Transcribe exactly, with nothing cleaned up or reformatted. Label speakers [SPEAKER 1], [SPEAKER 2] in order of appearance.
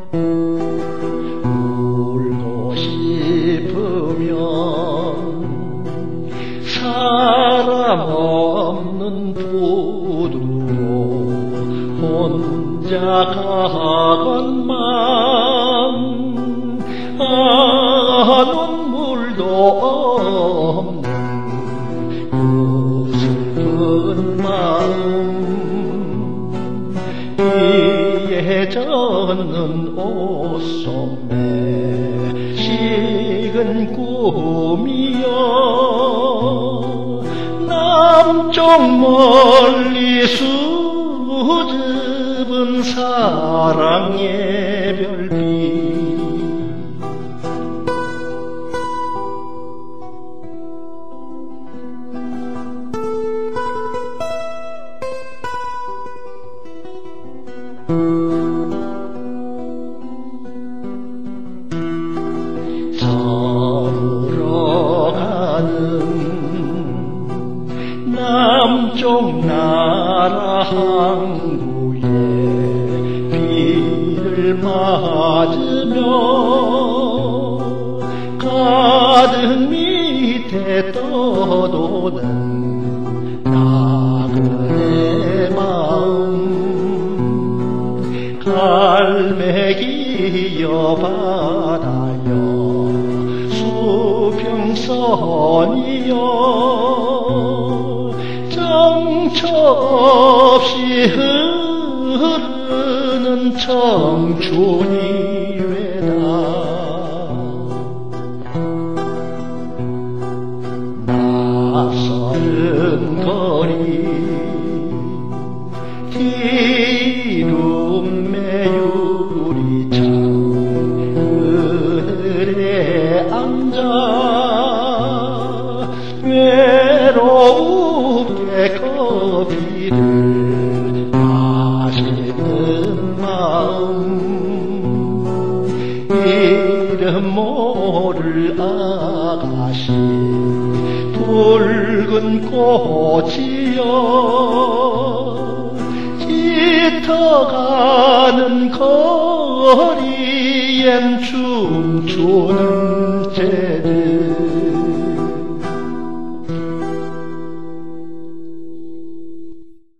[SPEAKER 1] 울고 싶으면 사람 없는 부두로 혼자 가건만 아 눈물도 없는 그 슬픈 마음 이에 젖는 옷소매 식은 꿈이여 남쪽 멀리 수줍은 사랑의 별빛 서울로 가는 남쪽 나라 항구에 비를 맞으며 가득 밑에 떠도는 나그네 마음 갈매기여 바다여 수평선이여 정처 없이 흐르는 청춘이 외다 낯설은 거리 기름의 유리창 그늘에 앉아 외로우게 커피를 마시는 마음 이름 모를 아가씨 붉은 꽃이여 짙어가는 거리엔 춤추는